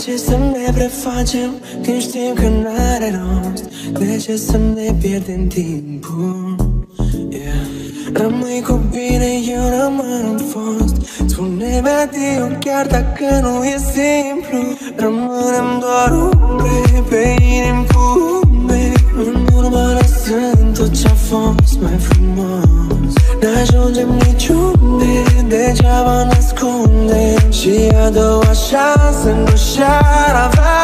ce să ne prefacem când știm că n-are rost? De ce să ne pierdem timpul? Rămâi cu bine, eu rămân în fost. Spune-mi adio chiar dacă nu e simplu. Rămânem doar umbre pe inim cu umbre, în urmă lăsând tot ce-a fost mai frumos. N-ajungem niciunde, degeaba ne ascundem, și a doua șansă nu și-ar avea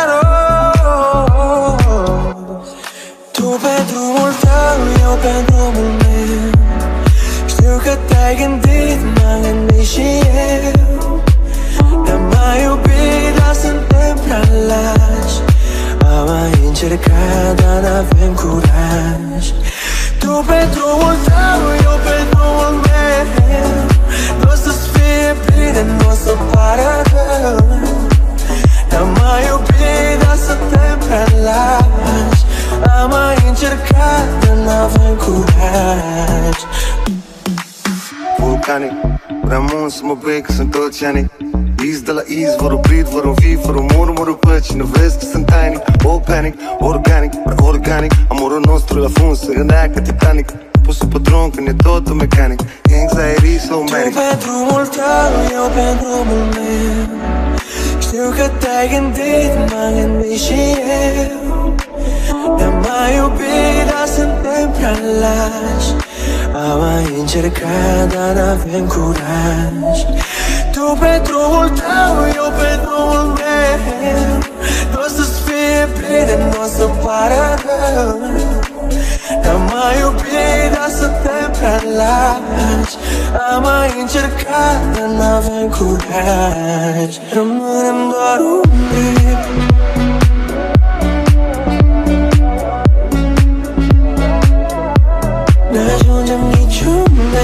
rost. Tu pe drumul tău, eu pe drumul meu. Știu că te-ai gândit, m-am gândit și eu. Ne-am mai iubit, dar suntem prea lași. Am mai încercat, dar n-avem curaj. Tu pe drumul tău, eu pe drumul meu. N-o să-ți fie bine, n-o să pară rău. Ne-am mai iubit, dar suntem prea lași. Am mai încercat, dar n-avem curaj. Vulcanic, vreau să mă bei că sunt oceanic. Iz de la iz, vor oprit, vor învi, fără murmurul păcii. Nu vezi că sunt tinic, all panic, organic, organic. Amorul nostru la fund se gândea ca Titanic. Pus-o pe drum când e totul mecanic. Anxiety, slow medic. Tu pe drumul tău, eu pe drumul meu. Știu că te-ai gândit, m-am gândit și eu. Ne-am mai iubit, dar suntem prea lași. Am mai încercat, dar n-avem curaj. Tu pe drumul tău, eu pe drumul meu. N-o să-ți fie bine, n-o să pară rău. Ne-am mai iubit, dar suntem prea lași. Am mai încercat, dar n-avem curaj. Rămânem doar umbre. N-ajungem niciunde.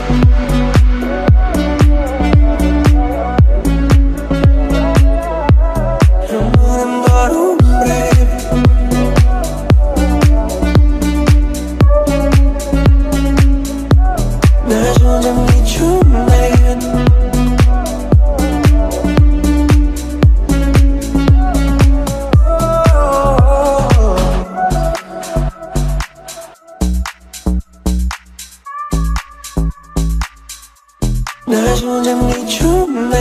Rămânem doar umbre. N-ajungem niciunde. N-ajungem niciunde.